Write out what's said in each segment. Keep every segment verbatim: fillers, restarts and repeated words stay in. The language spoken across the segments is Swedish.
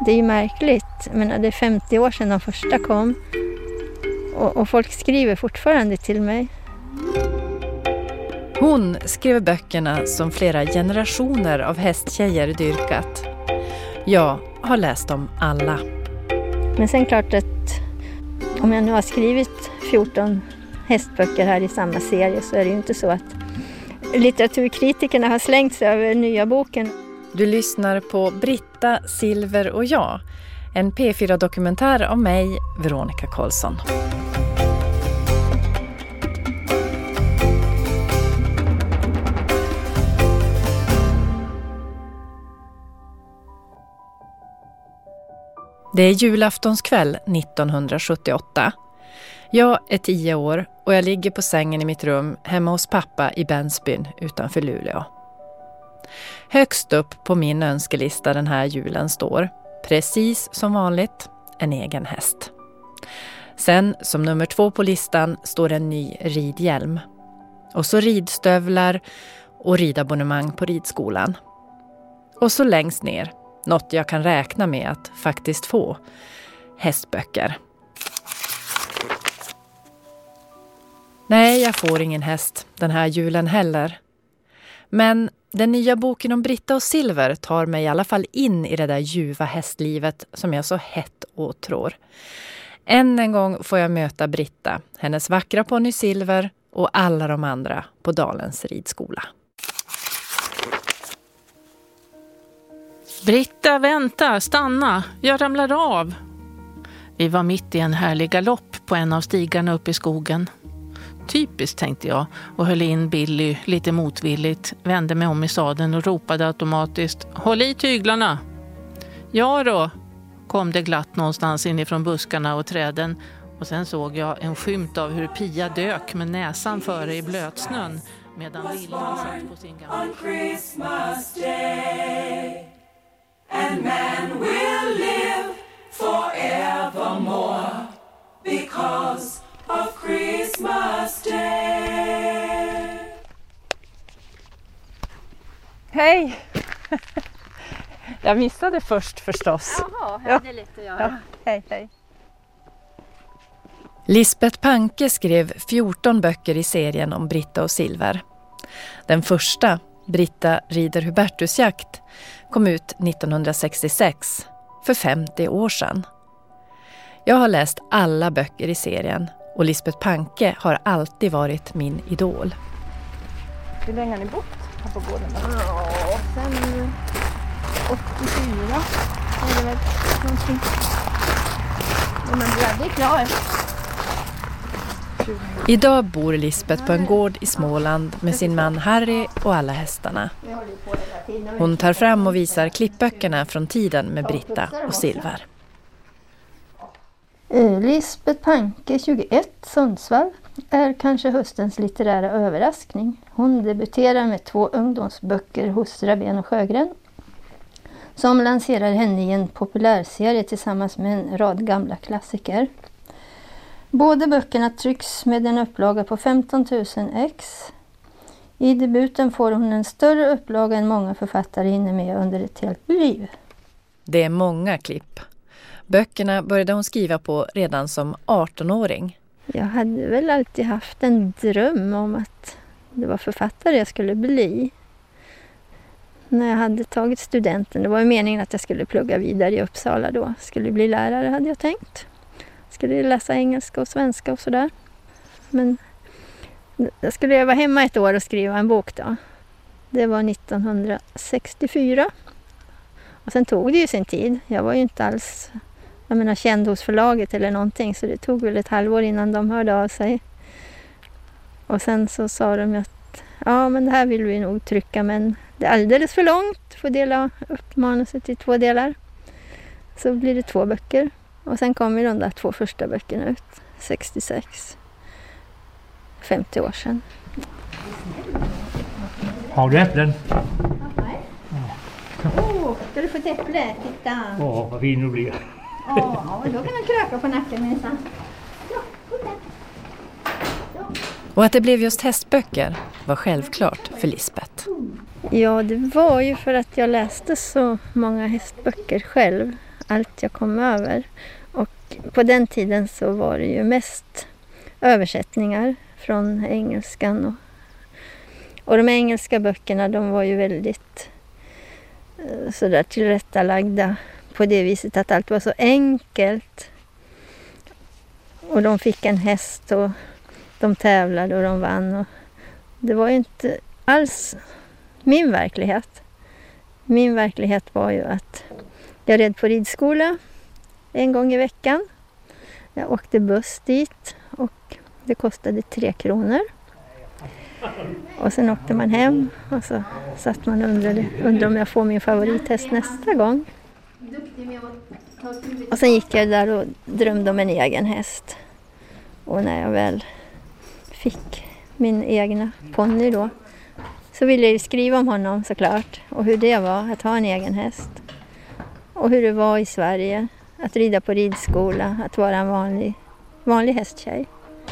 Det är ju märkligt. Jag menar, det är femtio år sedan de första kom. Och, och folk skriver fortfarande till mig. Hon skriver böckerna som flera generationer av hästtjejer dyrkat. Jag har läst dem alla. Men sen klart att om jag nu har skrivit fjorton hästböcker här i samma serie så är det ju inte så att litteraturkritikerna har slängt sig över nya boken. Du lyssnar på Britta, Silver och jag. En P fyra-dokumentär av mig, Veronica Karlsson. Det är julaftonskväll nittonhundrasjuttioåtta. Jag är tio år och jag ligger på sängen i mitt rum hemma hos pappa i Bensbyn utanför Luleå. Högst upp på min önskelista den här julen står, precis som vanligt, en egen häst. Sen som nummer två på listan står en ny ridhjälm. Och så ridstövlar och ridabonnemang på ridskolan. Och så längst ner, något jag kan räkna med att faktiskt få, hästböcker. Nej, jag får ingen häst den här julen heller. Men den nya boken om Britta och Silver tar mig i alla fall in i det där ljuva hästlivet som jag så hett åtrår. Än en gång får jag möta Britta, hennes vackra ponny Silver och alla de andra på Dalens ridskola. Britta, vänta, stanna, jag ramlar av. Vi var mitt i en härlig galopp på en av stigarna upp i skogen. Typiskt, tänkte jag och höll in Billy lite motvilligt, vände mig om i sadeln och ropade automatiskt: håll i tyglarna! Ja då, kom det glatt någonstans inifrån buskarna och träden, och sen såg jag en skymt av hur Pia dök med näsan före i blötsnön medan Lillan satt på sin gamla... On Christmas Day, and man will live forevermore because of Christmas Day. Hej! Jag missade först förstås. Jaha, här är det lätt att göra. Ja, hej, hej. Lisbeth Panke skrev fjorton böcker i serien om Britta och Silver. Den första, Britta rider Hubertusjakt, kom ut nittonhundrasextiosex, för femtio år sedan. Jag har läst alla böcker i serien och Lisbeth Panke har alltid varit min idol. Hur länge har ni bott här på gården? Ja, sen åttiofyra är det väl någonting. Men man blir aldrig klar. Idag bor Lisbeth på en gård i Småland med sin man Harry och alla hästarna. Hon tar fram och visar klippböckerna från tiden med Britta och Silver. Lisbeth Panke, tjugoett, Sundsvall, är kanske höstens litterära överraskning. Hon debuterar med två ungdomsböcker hos Rabén och Sjögren, som lanserar henne i en populärserie tillsammans med en rad gamla klassiker. Båda böckerna trycks med en upplaga på femton tusen ex. I debuten får hon en större upplaga än många författare hinner med under ett helt liv. Det är många klipp. Böckerna började hon skriva på redan som artonåring. Jag hade väl alltid haft en dröm om att det var författare jag skulle bli. När jag hade tagit studenten, det var ju meningen att jag skulle plugga vidare i Uppsala då. Skulle bli lärare hade jag tänkt. Skulle läsa engelska och svenska och sådär. Men jag skulle vara hemma ett år och skriva en bok då. Det var nittonhundrasextiofyra. Och sen tog det ju sin tid. Jag var ju inte alls jag menar, känd hos förlaget eller någonting. Så det tog väl ett halvår innan de hörde av sig. Och sen så sa de att ja, men det här vill vi nog trycka. Men det är alldeles för långt för att dela upp manuset i två delar. Så blir det två böcker. Och sen kom ju de där två första böckerna ut. sextiosex. femtio år sedan. Har du äpplen? Åh, oh, ska du få ett äpple? Titta. Ja, oh, vad fin du blir. Ja, oh, då kan man kröka på nacken minsann. Ja, kolla. Ja. Och att det blev just hästböcker var självklart för Lisbeth. Ja, det var ju för att jag läste så många hästböcker själv. allt jag kom över. Och på den tiden så var det ju mest översättningar från engelskan. Och, och de engelska böckerna, de var ju väldigt eh, sådär tillrättalagda på det viset att allt var så enkelt. Och de fick en häst och de tävlade och de vann. Och det var ju inte alls min verklighet. Min verklighet var ju att jag red på ridskola en gång i veckan. Jag åkte buss dit och det kostade tre kronor. Och sen åkte man hem och så satt man och undrade, undrade om jag får min favorithäst nästa gång. Och sen gick jag där och drömde om en egen häst. Och när jag väl fick min egna ponny då så ville jag ju skriva om honom såklart. Och hur det var att ha en egen häst. Och hur det var i Sverige att rida på ridskola, att vara en vanlig, vanlig hästtjej.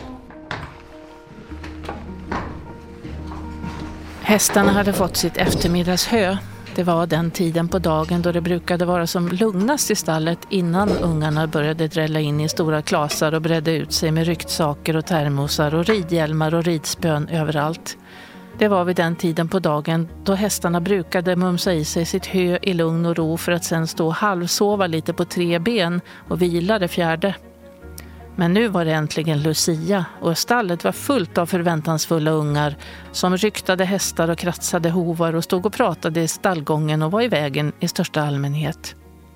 Hästarna hade fått sitt eftermiddagshö. Det var den tiden på dagen då det brukade vara som lugnast i stallet innan ungarna började drälla in i stora klasar och bredde ut sig med ryktsaker och termosar och ridhjälmar och ridspön överallt. Det var vid den tiden på dagen då hästarna brukade mumsa i sig sitt hö i lugn och ro för att sen stå och halvsova lite på tre ben och vila det fjärde. Men nu var det äntligen Lucia och stallet var fullt av förväntansfulla ungar som ryktade hästar och kratsade hovar och stod och pratade i stallgången och var i vägen i största allmänhet.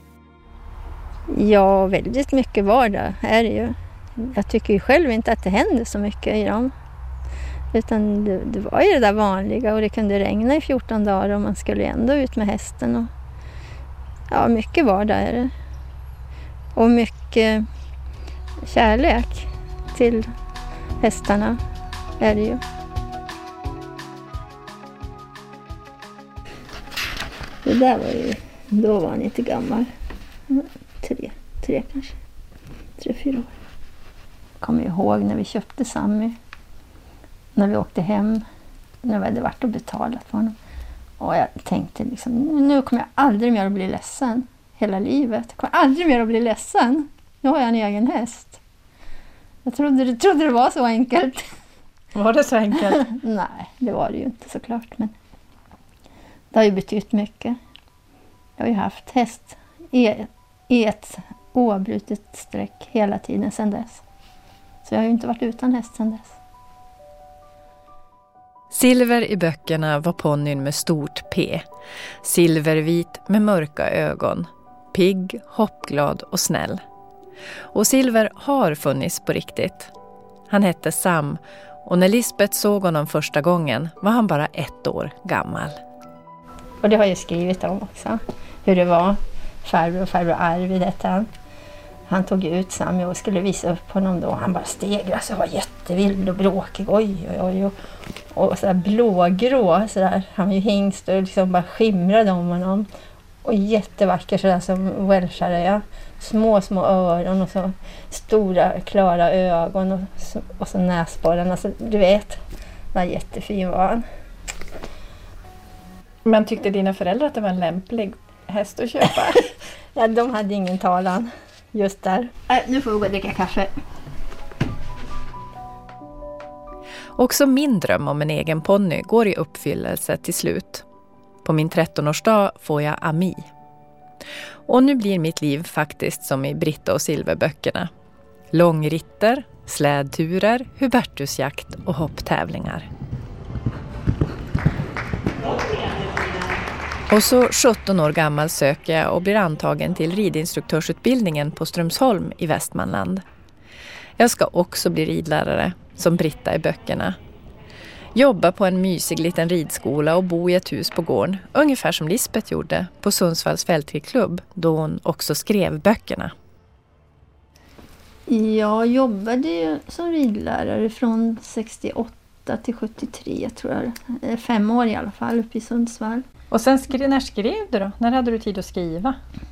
Ja, väldigt mycket vardag är det ju. Jag tycker ju själv inte att det händer så mycket i dem. Utan det, det var ju det där vanliga och det kunde regna i fjorton dagar och man skulle ändå ut med hästen. Och, ja, mycket vardag är det. Och mycket kärlek till hästarna är det ju. Det där var ju, då var han inte gammal. Tre, tre kanske. Tre, fyra år. Jag kommer ihåg när vi köpte Sammy. När vi åkte hem. När vi hade varit och betalat för honom. Och jag tänkte liksom, nu kommer jag aldrig mer att bli ledsen. Hela livet. Jag kommer aldrig mer att bli ledsen. Nu har jag en egen häst. Jag trodde, trodde det var så enkelt. Var det så enkelt? Nej, det var det ju inte såklart. Men det har ju betytt mycket. Jag har ju haft häst i, i ett oavbrutet streck hela tiden sedan dess. Så jag har ju inte varit utan häst sedan dess. Silver i böckerna var ponnyn med stort P. Silvervit med mörka ögon. Pigg, hoppglad och snäll. Och Silver har funnits på riktigt. Han hette Sam och när Lisbeth såg honom första gången var han bara ett år gammal. Och det har jag skrivit om också. Hur det var. Farbror och farbror Arvid hette han. Han tog ut Sam och skulle visa upp honom då. Han bara stegrade sig och var jättevild och bråkig. Oj, oj, oj. Och, och så där blågrå. Så där. Han var ju hingst och liksom bara skimrade om honom. Och jättevacker sådär som welshare, ja. Små, små öron och så stora, klara ögon och så, och så näsborren. Alltså, du vet, var jättefin var han. Men tyckte dina föräldrar att det var en lämplig häst att köpa? Ja, de hade ingen talan just där. Äh, nu får vi gå och dricka kaffe. Också min dröm om en egen ponny går i uppfyllelse till slut. På min trettonårsdag får jag Ami. Och nu blir mitt liv faktiskt som i Britta och Silverböckerna. Långritter, slädturer, hubertusjakt och hopptävlingar. Och så sjutton år gammal söker jag och blir antagen till ridinstruktörsutbildningen på Strömsholm i Västmanland. Jag ska också bli ridlärare, som Britta i böckerna. Jobba på en mysig liten ridskola och bo i ett hus på gården, ungefär som Lisbeth gjorde på Sundsvalls fältridklubb då hon också skrev böckerna. Jag jobbade ju som ridlärare från sextioåtta till sjuttiotre, tror jag. Fem år i alla fall, uppe i Sundsvall. Och sen skrev, när skrev du då? När hade du tid att skriva?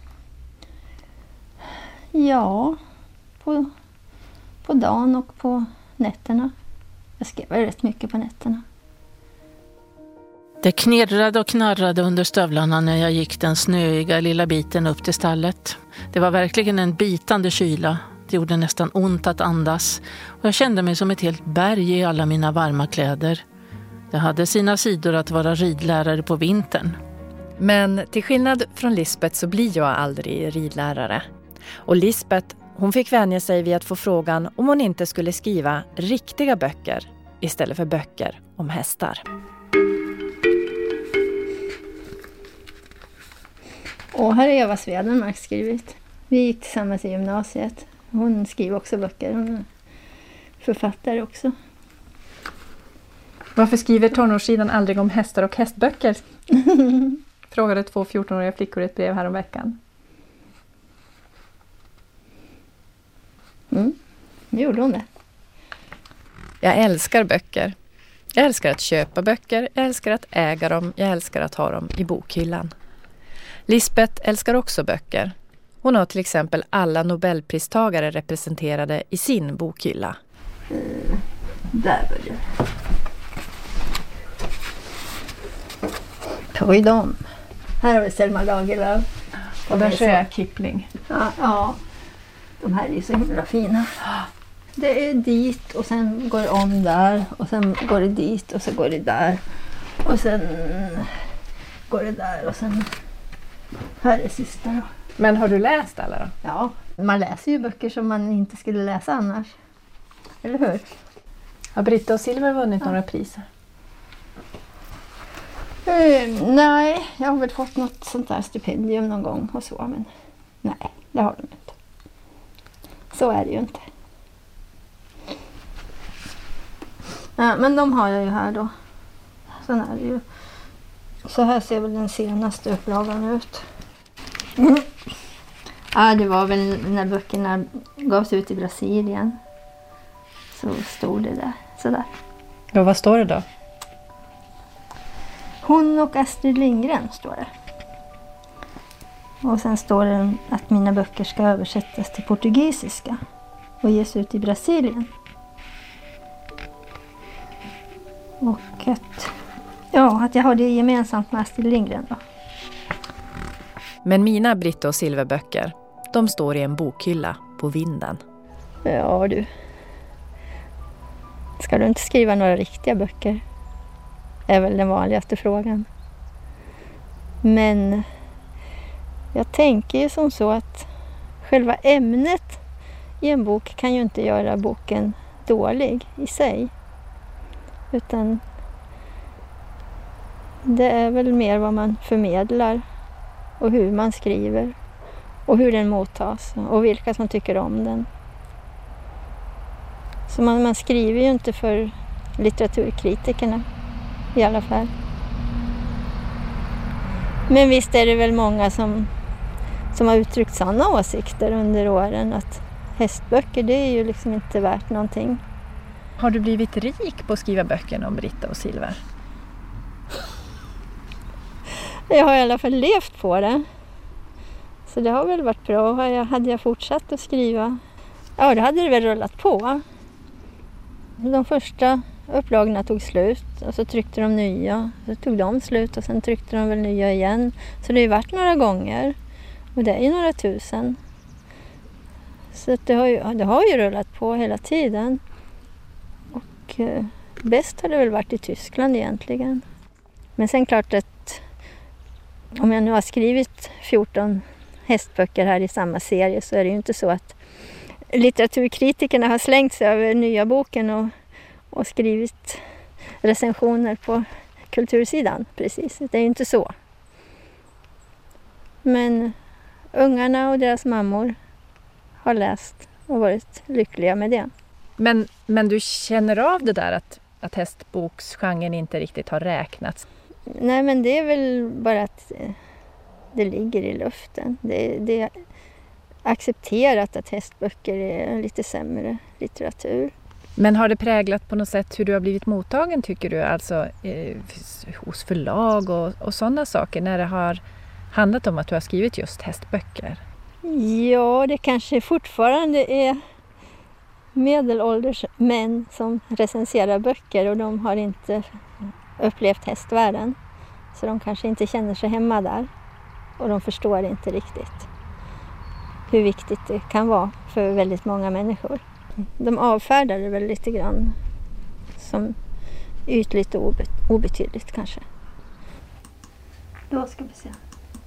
Ja, på, på dagen och på nätterna. Jag skrev rätt mycket på nätterna. Det knirrade och knarrade under stövlarna när jag gick den snöiga lilla biten upp till stallet. Det var verkligen en bitande kyla. Det gjorde nästan ont att andas och jag kände mig som ett helt berg i alla mina varma kläder. Det hade sina sidor att vara ridlärare på vintern. Men till skillnad från Lisbeth så blir jag aldrig ridlärare. Och Lisbeth, hon fick vänja sig vid att få frågan om hon inte skulle skriva riktiga böcker istället för böcker om hästar. Och här är Eva Svedenmark skrivit. Vi gick tillsammans i gymnasiet. Hon skriver också böcker. Hon är författare också. Varför skriver tonårssidan aldrig om hästar och hästböcker? Frågade två fjortonåriga flickor i ett brev här om veckan. Mm, nu gjorde hon det. Jag älskar böcker. Jag älskar att köpa böcker. Jag älskar att äga dem. Jag älskar att ha dem i bokhyllan. Lisbeth älskar också böcker. Hon har till exempel alla Nobelpristagare representerade i sin bokhylla. Mm, där börjar det. Oj dem. Här har vi Selma Lagerlöf. Och där ser jag Kipling. Ja, ja, de här är så himla fina. Det är dit och sen går det om där och sen går det dit och så går det där. Och sen går det där och sen här är sista då. Men har du läst alla då? Ja, man läser ju böcker som man inte skulle läsa annars. Eller hur? Har Britta och Silver vunnit ja. några priser? Uh, nej, jag har väl fått något sånt där stipendium någon gång och så, men nej, det har de inte. Så är det ju inte. Ja, men de har jag ju här då. Sen är det ju. Så här ser väl den senaste upplagan ut. Mm. Ja, det var väl när böckerna gavs ut i Brasilien. Så stod det där, sådär. Ja, vad står det då? Hon och Astrid Lindgren står det. Och sen står det att mina böcker ska översättas till portugisiska och ges ut i Brasilien. Och att, ja, att jag har det gemensamt med Astrid Lindgren då. Men mina Britta och Silverböcker, de står i en bokhylla på vinden. Ja du. Ska du inte skriva några riktiga böcker? Är väl den vanligaste frågan. Men jag tänker ju som så att själva ämnet i en bok kan ju inte göra boken dålig i sig. Utan det är väl mer vad man förmedlar och hur man skriver och hur den mottas och vilka som tycker om den. Så man, man skriver ju inte för litteraturkritikerna i alla fall. Men visst är det väl många som, som har uttryckt sådana åsikter under åren att hästböcker, det är ju liksom inte värt någonting. Har du blivit rik på att skriva böcker om Britta och Silver? Jag har i alla fall levt på det. Så det har väl varit bra. Hade jag fortsatt att skriva, ja, det hade det väl rullat på. De första upplagorna tog slut och så tryckte de nya. Så tog de slut och sen tryckte de väl nya igen. Så det har ju varit några gånger. Och det är ju några tusen. Så det har ju, det har ju rullat på hela tiden. Och eh, bäst har det väl varit i Tyskland egentligen. Men sen klart att om jag nu har skrivit fjorton hästböcker här i samma serie så är det ju inte så att litteraturkritikerna har slängt sig över nya boken och, och skrivit recensioner på kultursidan. Precis, det är ju inte så. Men ungarna och deras mammor har läst och varit lyckliga med det. Men, men du känner av det där att, att hästboksgenren inte riktigt har räknats? Nej, men det är väl bara att det ligger i luften. Det, det är accepterat att hästböcker är lite sämre litteratur. Men har det präglat på något sätt hur du har blivit mottagen, tycker du? Alltså eh, hos förlag och, och sådana saker när det har handlat om att du har skrivit just hästböcker? Ja, det kanske fortfarande är medelålders män som recenserar böcker och de har inte upplevt hästvärlden. Så de kanske inte känner sig hemma där. Och de förstår inte riktigt hur viktigt det kan vara för väldigt många människor. De avfärdar det väl lite grann som ytligt och obetydligt kanske. Då ska vi se.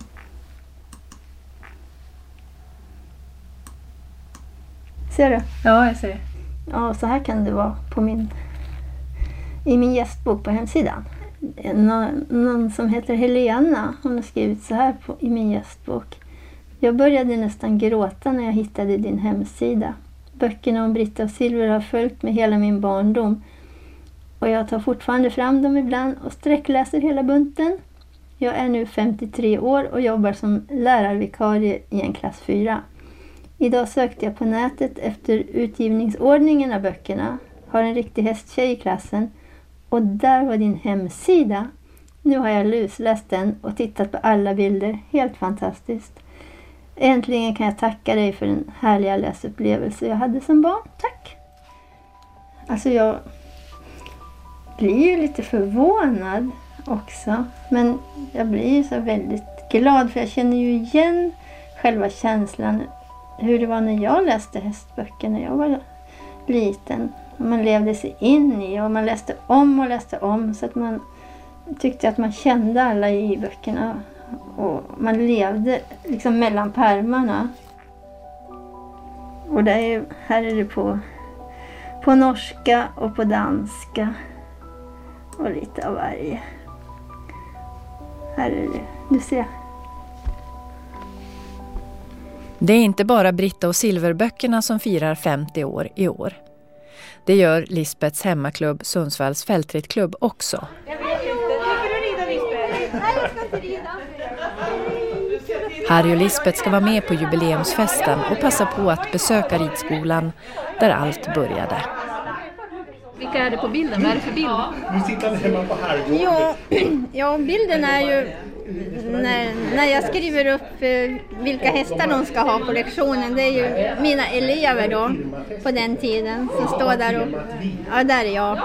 Ser du? Ja, jag ser. Ja, så här kan det vara på min, i min gästbok på hemsidan. Någon, någon som heter Helena, hon har skrivit så här på, i min gästbok. Jag började nästan gråta när jag hittade din hemsida. Böckerna om Britta och Silver har följt med hela min barndom. Och jag tar fortfarande fram dem ibland och sträckläser hela bunten. Jag är nu femtiotre år och jobbar som lärarvikarie i en klass fyra. Idag sökte jag på nätet efter utgivningsordningen av böckerna. Har en riktig hästtjej i klassen. Och där var din hemsida. Nu har jag lusläst den och tittat på alla bilder. Helt fantastiskt. Äntligen kan jag tacka dig för den härliga läsupplevelse jag hade som barn. Tack! Alltså jag blir ju lite förvånad också. Men jag blir ju så väldigt glad för jag känner ju igen själva känslan. Hur det var när jag läste hästböcker när jag var liten. Man levde sig in i och man läste om och läste om så att man tyckte att man kände alla i böckerna. Och man levde liksom mellan pärmarna. Och det är, här är det på, på norska och på danska. Och lite av varje. Här är det, du ser. Det är inte bara Britta och Silverböckerna som firar femtio år i år. Det gör Lisbeths hemmaklubb Sundsvalls fältridklubb också. Harry och Lisbeth ska vara med på jubileumsfesten och passa på att besöka ridskolan där allt började. Vilka är det på bilden? Vad är det för bild? Nu sitter ni hemma på herrgården. Ja, ja, bilden är ju när, när jag skriver upp eh, vilka hästar de ska ha på lektionen. Det är ju mina elever då på den tiden som står där och... Ja, där är jag.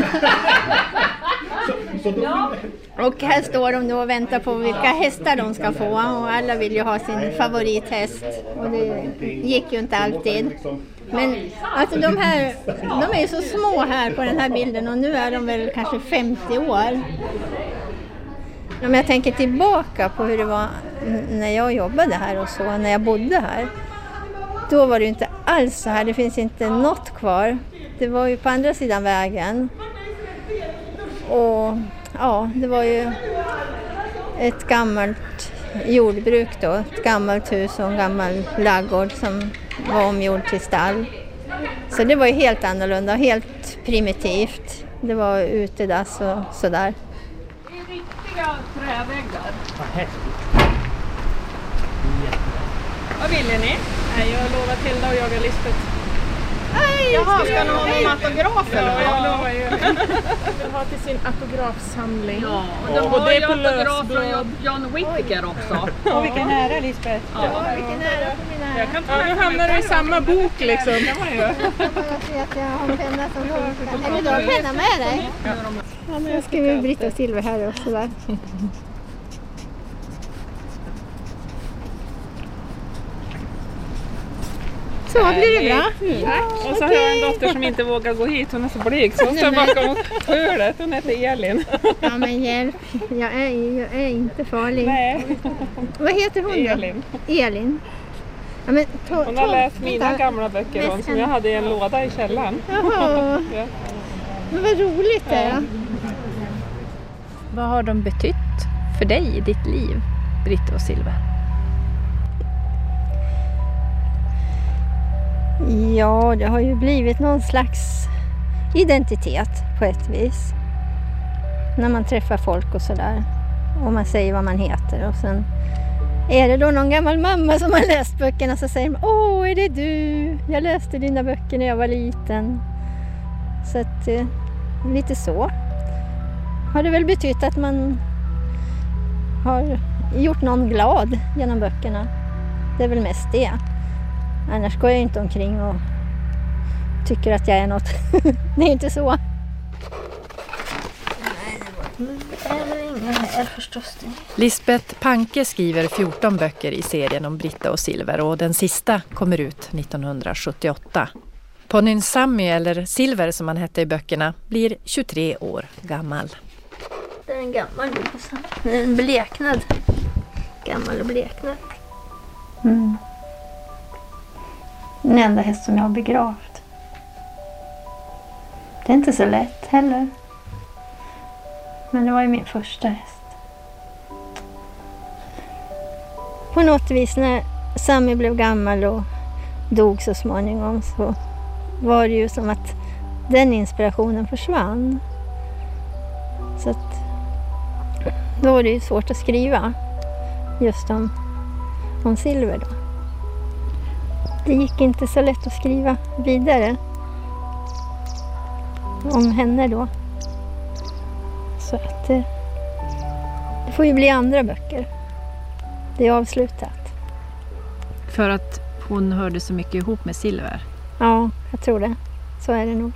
Och här står de då och väntar på vilka hästar de ska få. Och alla vill ju ha sin favorithäst. Och det gick ju inte alltid. Men alltså de här, de är ju så små här på den här bilden och nu är de väl kanske femtio år. Om jag tänker tillbaka på hur det var när jag jobbade här och så, när jag bodde här. Då var det ju inte alls så här, det finns inte något kvar. Det var ju på andra sidan vägen. Och ja, det var ju ett gammalt jordbruk då, ett gammalt hus och en gammal laggård som var omgjord till stall. Så det var ju helt annorlunda, helt primitivt. Det var utedass och sådär. Det är riktiga träväggar. Vad häftigt. Vad ville ni? Nej, jag har lovat Hilda och jaga Lisbeth. Nej, Jaha, ska ni ha någon autograf eller? Ja, jag lovar ju. Jag vill ha till sin autografsamling. Ja, och de har ju autograf från John Whittaker också. Och vilken ära, Lisbeth. Ja, vilken ära på mina ära. Jag kan ta Ja, nu hamnar du i samma bok liksom. Jag får se att jag har en penna som funkar. Eller du har penna med dig? Ja, men jag skriver Britta och Silver här också där. Så blir det bra. Och så har jag en dotter som inte vågar gå hit. Hon är så blyg så hon står bakom hörnet. Hon heter Elin. Ja, men hjälp. Jag är, jag är inte farlig. Nej. Vad heter hon då? Elin. Elin. Ja, men ta, Hon har ta, läst mina vänta. gamla böcker hon, som jag hade i en låda i källaren. Jaha. Ja. Men vad roligt det är. Vad har de betytt för dig i ditt liv, Britta och Silver? Ja, det har ju blivit någon slags identitet på ett vis. När man träffar folk och sådär. Och man säger vad man heter. Och sen är det då någon gammal mamma som har läst böckerna så säger man: åh, är det du? Jag läste dina böcker när jag var liten. Så att eh, lite så har det väl betytt att man har gjort någon glad genom böckerna. Det är väl mest det. Annars går jag inte omkring och tycker att jag är något. Det är inte så. Nej, det var Men det är väl inga här förstås. Lisbeth Panke skriver fjorton böcker i serien om Britta och Silver och den sista kommer ut nittonhundrasjuttioåtta. Ponnyn Sammy, eller Silver som han hette i böckerna, blir tjugotre år gammal. Det är en gammal gåsa. En bleknad. Gammal och bleknad. Mm. Den enda häst som jag har begravt. Det är inte så lätt heller. Men det var ju min första häst. På något vis när Sammy blev gammal och dog så småningom så var det ju som att den inspirationen försvann. Så att då var det ju svårt att skriva just om, om Silver då. Det gick inte så lätt att skriva vidare om henne då. Så att det, det får ju bli andra böcker. Det är avslutat. För att hon hörde så mycket ihop med Silver? Ja, jag tror det. Så är det nog.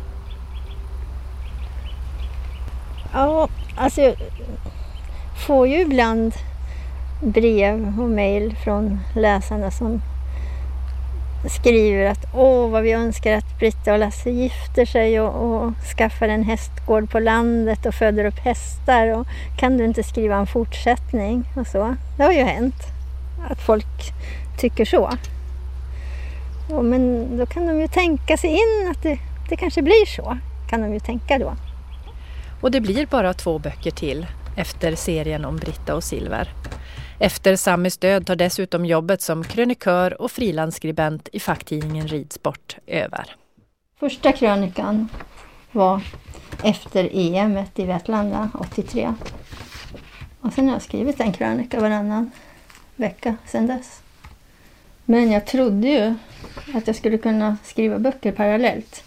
Ja, alltså jag får ju ibland brev och mejl från läsarna som skriver att åh vad vi önskar att Britta och Lasse gifter sig och, och skaffar en hästgård på landet och föder upp hästar och kan du inte skriva en fortsättning och så. Det har ju hänt att folk tycker så. Ja, men då kan de ju tänka sig in att det, det kanske blir så, kan de ju tänka då. Och det blir bara två böcker till efter serien om Britta och Silver. Efter Sammys död tar dessutom jobbet som krönikör och frilansskribent i facktidningen Ridsport över. Första krönikan var efter E M i Vetlanda åttiotre. Och sen har jag skrivit en krönika varannan vecka sedan dess. Men jag trodde ju att jag skulle kunna skriva böcker parallellt.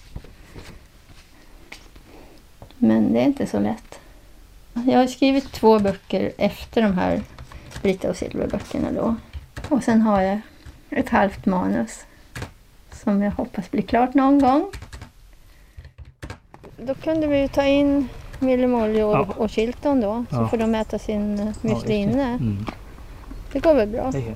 Men det är inte så lätt. Jag har skrivit två böcker efter de här Britta och Silver-böckerna då. Och sen har jag ett halvt manus som jag hoppas blir klart någon gång. Då kunde vi ju ta in Mille Molly och, ja. och Chilton då. Så ja. får de äta sin müsli inne. Ja, mm. Det går väl bra. Det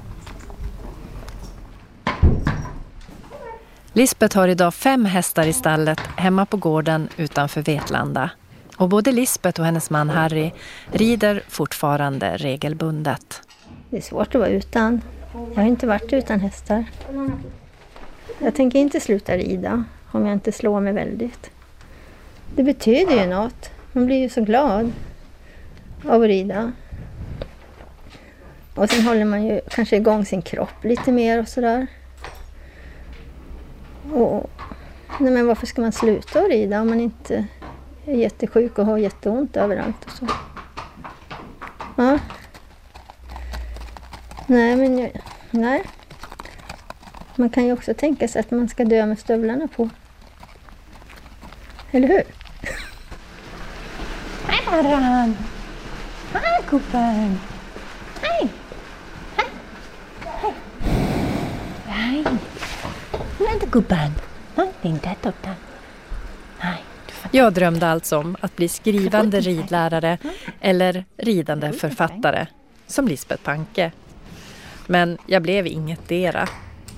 Lisbeth har idag fem hästar i stallet hemma på gården utanför Vetlanda. Och både Lisbeth och hennes man Harry rider fortfarande regelbundet. Det är svårt att vara utan. Jag har inte varit utan hästar. Jag tänker inte sluta rida om jag inte slår mig väldigt. Det betyder ju något. Man blir ju så glad av att rida. Och sen håller man ju kanske igång sin kropp lite mer och sådär. Och, nej men varför ska man sluta att rida om man inte är jättesjuk och har jätteont överallt och så? Ja. Nej men jag, nej. Man kan ju också tänka sig att man ska dö med stövlarna på. Eller hur? Hej Baran! Hej Kuppen! Hej! Hej! Hej! Hej! Nej, inte Kuppen! Nej, det är inte ett upp den. Nej. Jag drömde alltså om att bli skrivande ridlärare eller ridande författare, som Lisbeth Panke. Men jag blev inget dera.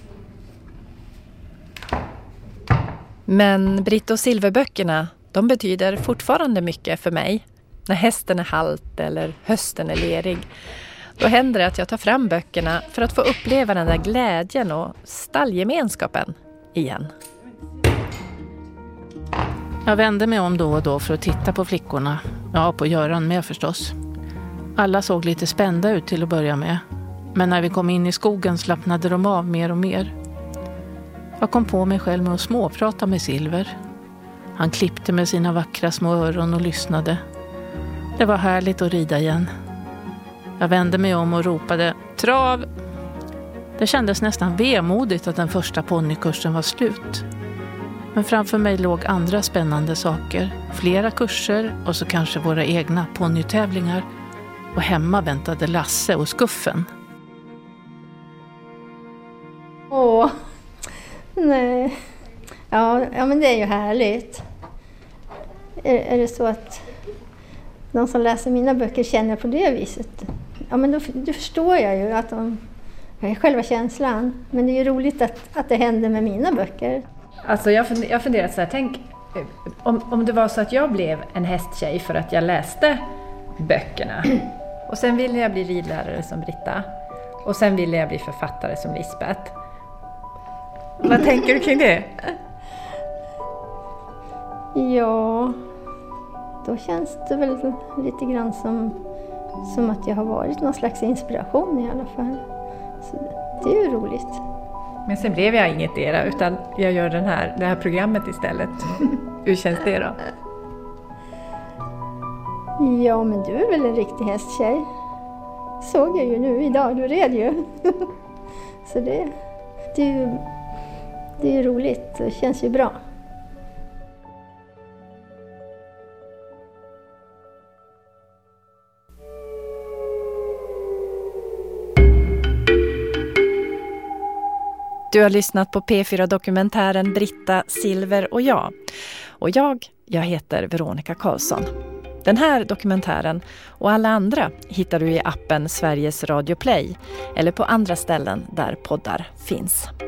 Men Britta och Silverböckerna, de betyder fortfarande mycket för mig. När hästen är halt eller hösten är lerig, då händer det att jag tar fram böckerna för att få uppleva den där glädjen och stallgemenskapen igen. Jag vände mig om då och då för att titta på flickorna. Ja, på Göran med förstås. Alla såg lite spända ut till att börja med. Men när vi kom in i skogen slappnade de av mer och mer. Jag kom på mig själv med att småprata med Silver. Han klippte med sina vackra små öron och lyssnade. Det var härligt att rida igen. Jag vände mig om och ropade trav. Det kändes nästan vemodigt att den första ponnykursen var slut. Men framför mig låg andra spännande saker. Flera kurser och så kanske våra egna ponnytävlingar. Och hemma väntade Lasse och Skuffen. Åh, nej. Ja, ja, men det är ju härligt. Är, är det så att de som läser mina böcker känner på det viset. Ja, men då, då förstår jag ju att de är själva känslan. Men det är ju roligt att, att det händer med mina böcker. Alltså jag har jag funderat så här, tänk om, om det var så att jag blev en hästtjej för att jag läste böckerna. Och sen ville jag bli ridlärare som Britta. Och sen ville jag bli författare som Lisbeth. Vad tänker du kring det? Ja, då känns det väl lite grann som, som att jag har varit någon slags inspiration i alla fall. Så det är ju roligt. Men sen blev jag inget era, utan jag gör den här, det här programmet istället. Hur känns det då? Ja, men du är väl en riktig hästtjej. Såg jag ju nu idag, du red ju. Så det, det är ju det är roligt, det känns ju bra. Du har lyssnat på P fyra-dokumentären Britta, Silver och jag. Och jag, jag heter Veronica Karlsson. Den här dokumentären och alla andra hittar du i appen Sveriges Radio Play eller på andra ställen där poddar finns.